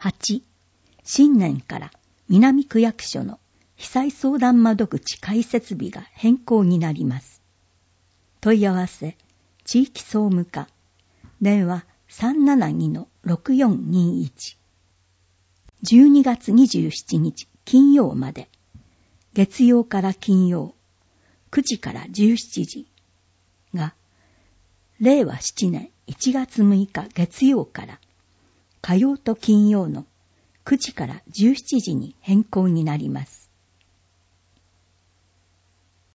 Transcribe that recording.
8、新年から南区役所の被災相談窓口開設日が変更になります。問い合わせ、地域総務課、電話 372-6421。12月27日金曜まで、月曜から金曜、9時から17時が、令和7年1月6日月曜から、火曜と金曜の9時から17時に変更になります。